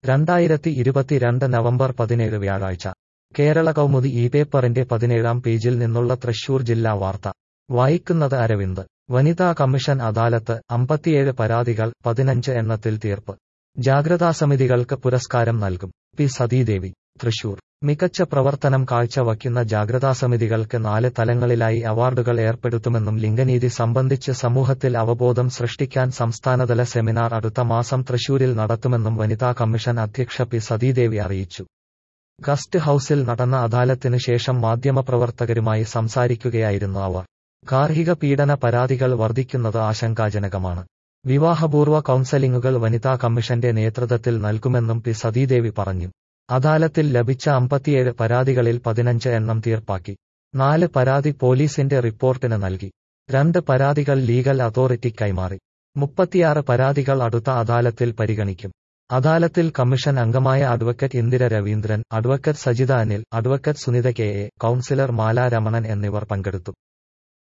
2022 November 17 വ്യാഴാഴ്ച കേരള കൗമുദി ഈ പേപ്പറിന്റെ 17-ാം പേജിൽ നിന്നുള്ള തൃശൂർ ജില്ലാ വാർത്ത വായിക്കുന്നത് അരവിന്ദ്. വനിതാ കമ്മീഷൻ അദാലത്ത് 57 പരാതികൾ 15 എണ്ണത്തിൽ തീർപ്പ്. ജാഗ്രതാസമിതികൾക്ക് പുരസ്കാരം നൽകും. പി സതീദേവി, തൃശൂർ. മികച്ച പ്രവർത്തനം കാഴ്ചവയ്ക്കുന്ന ജാഗ്രതാസമിതികൾക്ക് 4 തലങ്ങളിലായി അവാർഡുകൾ ഏർപ്പെടുത്തുമെന്നും ലിംഗനീതി സംബന്ധിച്ച് സമൂഹത്തിൽ അവബോധം സൃഷ്ടിക്കാൻ സംസ്ഥാനതല സെമിനാർ അടുത്ത മാസം തൃശൂരിൽ നടത്തുമെന്നും വനിതാ കമ്മീഷൻ അധ്യക്ഷ പി സതീദേവി അറിയിച്ചു. ഗസ്റ്റ് ഹൌസിൽ നടന്ന അദാലത്തിന് ശേഷം മാധ്യമപ്രവർത്തകരുമായി സംസാരിക്കുകയായിരുന്നു അവർ. ഗാർഹിക പീഡന പരാതികൾ വർദ്ധിക്കുന്നത് ആശങ്കാജനകമാണ്. വിവാഹപൂർവ്വ കൗൺസലിംഗുകൾ വനിതാ കമ്മീഷന്റെ നേതൃത്വത്തിൽ നൽകുമെന്നും പി സതീദേവി പറഞ്ഞു. അദാലത്തിൽ ലഭിച്ച 57 പരാതികളിൽ 15 എണ്ണം തീർപ്പാക്കി. 4 പരാതി പോലീസിന്റെ റിപ്പോർട്ടിന് നൽകി. 2 പരാതികൾ ലീഗൽ അതോറിറ്റിക്ക് കൈമാറി. 36 പരാതികൾ അടുത്ത അദാലത്തിൽ പരിഗണിക്കും. അദാലത്തിൽ കമ്മീഷൻ അംഗമായ advocate Indira Raveendran, advocate Sajitha Anil, advocate Sunitha K A, councillor Mala Ramanan എന്നിവർ പങ്കെടുത്തു.